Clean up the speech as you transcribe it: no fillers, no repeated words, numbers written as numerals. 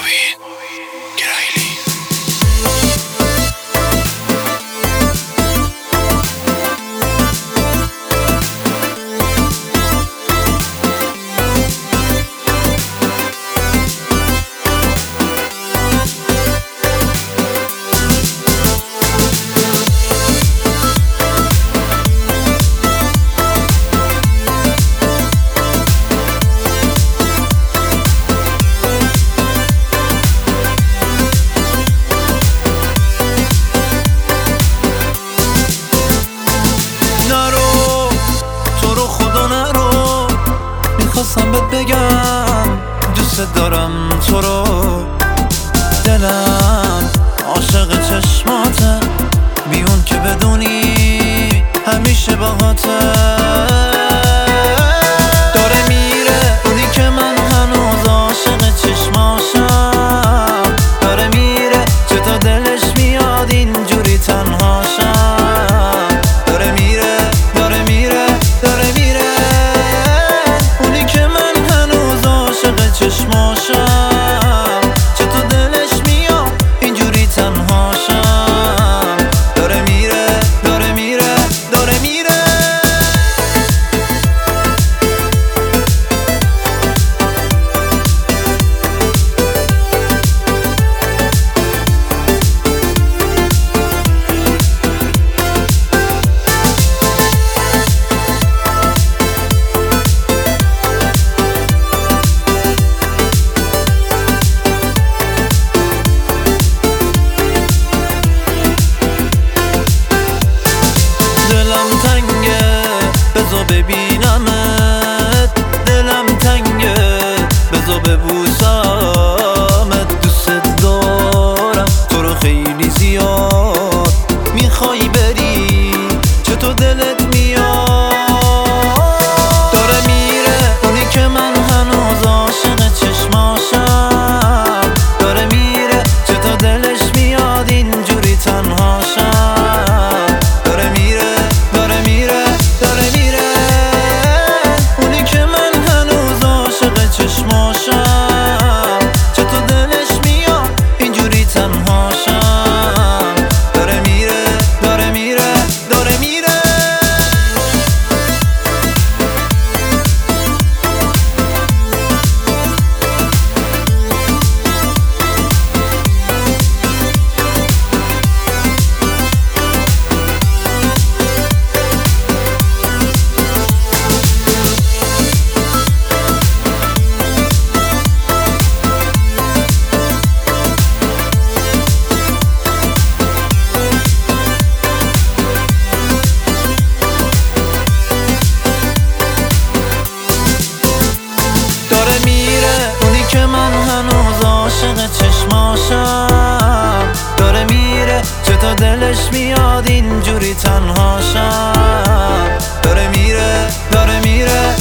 خواستم بهت بگم دوست دارم تو رو، دلم عاشق چشماته، بیون که بدونی همیشه باهاته. داره میره اونی که من هنوز عاشق چشماشم، داره میره چطور دلش میاد اینجوری تنهاشم. داره میره داره میره داره میره اونی که من هنوز عاشق چشماشم، چطور دلش میاد اینجوری تنهاشم. داره میره داره میره داره میره. بذار ببینمت، دلم تنگه بذار ببوسمت. دوست دارم تو رو خیلی زیاد، میخوای بری چطور دلت میاد. داره میره اونی که من هنوز عاشق چشماشم، داره میره چطور دلش میاد اینجوری تنهاشم. داره میره داره میره داره میره اونی که من هنوز عاشق چشماشم، چطور دلش میاد اینجوری تنهاشم. داره میره داره میره داره میره. داره میره اونی که من هنوز عاشق چشماشم، داره میره چطور دلش میاد اینجوری تنهاشم. داره میره داره میره